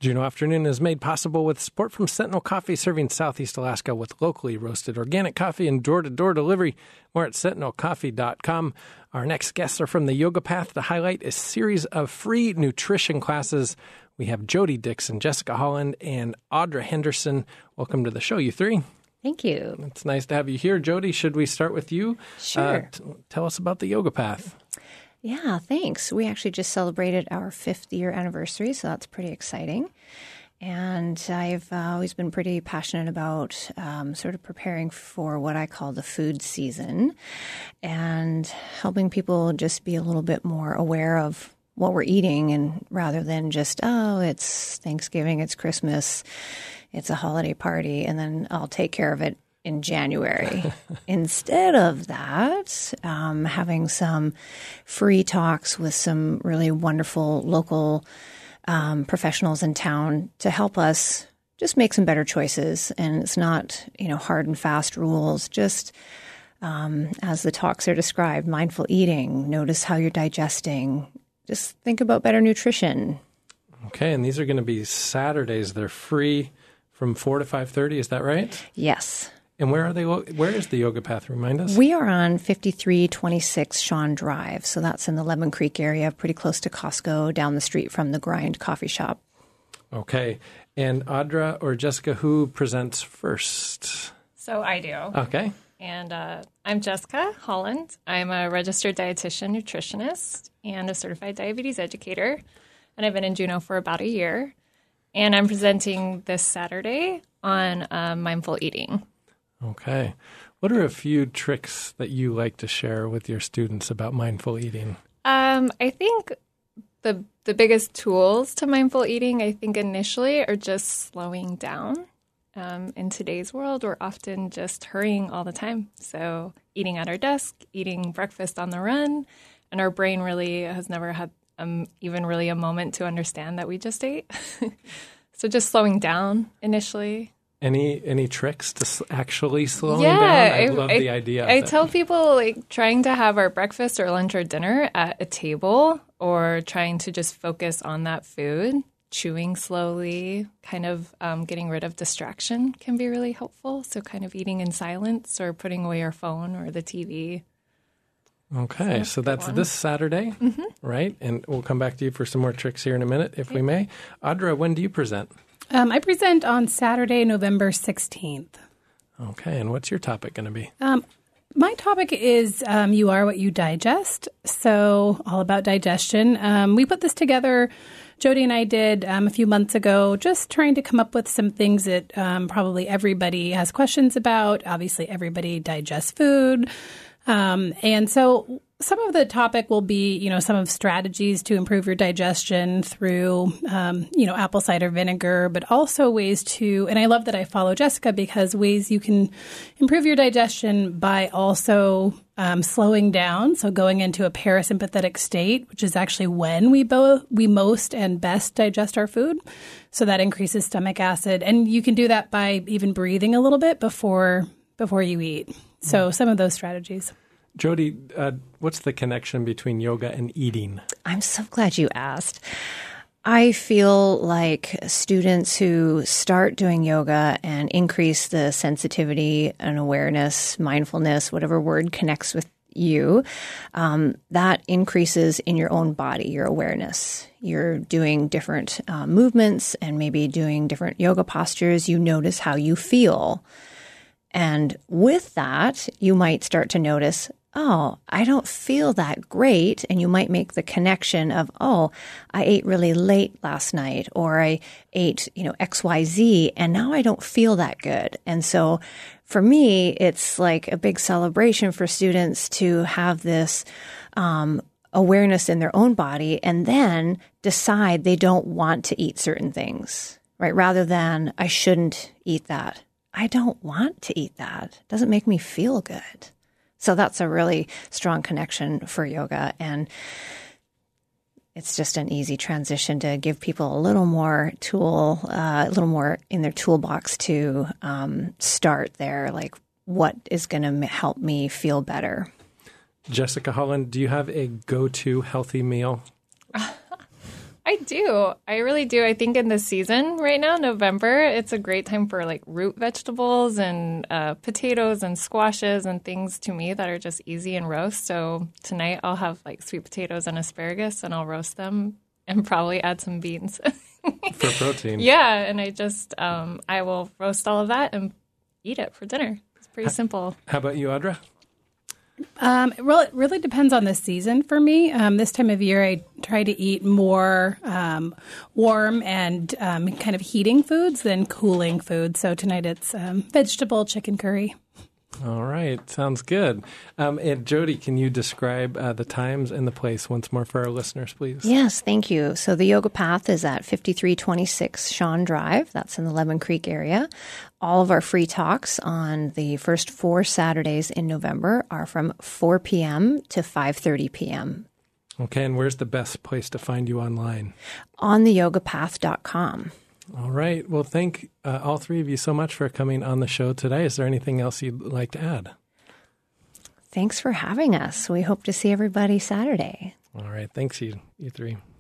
Juneau Afternoon is made possible with support from Sentinel Coffee, serving Southeast Alaska with locally roasted organic coffee and door-to-door delivery. More at sentinelcoffee.com. Our next guests are from the Yoga Path to highlight a series of free nutrition classes. We have Jody Dixon, Jessica Holland, and Audra Henderson. Welcome to the show, you three. Thank you. It's nice to have you here. Jody, should we start with you? Sure. Tell us about the Yoga Path. Yeah, thanks. We actually just celebrated our 5th year anniversary, so that's pretty exciting. And I've always been pretty passionate about sort of preparing for what I call the food season and helping people just be a little bit more aware of what we're eating, and rather than just, oh, it's Thanksgiving, it's Christmas, it's a holiday party, and then I'll take care of it in January. Instead of that, having some free talks with some really wonderful local professionals in town to help us just make some better choices. And it's not, hard and fast rules, just as the talks are described, mindful eating, notice how you're digesting, just think about better nutrition. Okay, and these are going to be Saturdays. They're free from 4 to 5:30, is that right? Yes. And where are they? Where is the Yoga Path? Remind us. We are on 5326 Shawn Drive. So that's in the Lemon Creek area, pretty close to Costco, down the street from the Grind Coffee Shop. Okay. And Audra or Jessica, who presents first? So I do. Okay. And I'm Jessica Holland. I'm a registered dietitian nutritionist and a certified diabetes educator. And I've been in Juneau for about a year. And I'm presenting this Saturday on mindful eating. Okay. What are a few tricks that you like to share with your students about mindful eating? I think the biggest tools to mindful eating, I think initially, are just slowing down. In today's world, we're often just hurrying all the time. So eating at our desk, eating breakfast on the run, and our brain really has never had even really a moment to understand that we just ate. So just slowing down initially. Any tricks to actually slowing down? I love the idea. I tell people trying to have our breakfast or lunch or dinner at a table, or trying to just focus on that food, chewing slowly, kind of getting rid of distraction can be really helpful. So kind of eating in silence or putting away our phone or the TV. Okay, so that's this Saturday, right? And we'll come back to you for some more tricks here in a minute, if we may. Audra, when do you present? I present on Saturday, November 16th. Okay, and what's your topic going to be? My topic is You Are What You Digest, so all about digestion. We put this together, Jody and I did a few months ago, just trying to come up with some things that probably everybody has questions about. Obviously, everybody digests food. And so some of the topic will be, some of strategies to improve your digestion through, apple cider vinegar, but also ways to, and I love that I follow Jessica, because ways you can improve your digestion by also slowing down. So going into a parasympathetic state, which is actually when we most and best digest our food. So that increases stomach acid. And you can do that by even breathing a little bit before you eat. So some of those strategies. Jody, what's the connection between yoga and eating? I'm so glad you asked. I feel like students who start doing yoga and increase the sensitivity and awareness, mindfulness, whatever word connects with you, that increases in your own body, your awareness. You're doing different movements and maybe doing different yoga postures. You notice how you feel. And with that, you might start to notice, oh, I don't feel that great. And you might make the connection of, oh, I ate really late last night, or I ate, XYZ, and now I don't feel that good. And so for me, it's like a big celebration for students to have this awareness in their own body and then decide they don't want to eat certain things, right? Rather than, I shouldn't eat that. I don't want to eat that. It doesn't make me feel good. So that's a really strong connection for yoga. And it's just an easy transition to give people a little more a little more in their toolbox to start there, like what is going to help me feel better. Jessica Holland, do you have a go-to healthy meal? I do. I really do. I think in the season right now, November, it's a great time for like root vegetables and potatoes and squashes and things to me that are just easy and roast. So tonight I'll have like sweet potatoes and asparagus and I'll roast them and probably add some beans. For protein. Yeah. And I will roast all of that and eat it for dinner. It's pretty simple. How about you, Audra? It really depends on the season for me. This time of year, I try to eat more warm and kind of heating foods than cooling foods. So tonight it's vegetable chicken curry. All right. Sounds good. And Jody, can you describe the times and the place once more for our listeners, please? Yes, thank you. So the Yoga Path is at 5326 Shawn Drive. That's in the Lemon Creek area. All of our free talks on the first 4 Saturdays in November are from 4 p.m. to 5:30 p.m. Okay. And where's the best place to find you online? On theyogapath.com. All right. Well, thank all three of you so much for coming on the show today. Is there anything else you'd like to add? Thanks for having us. We hope to see everybody Saturday. All right. Thanks, you three.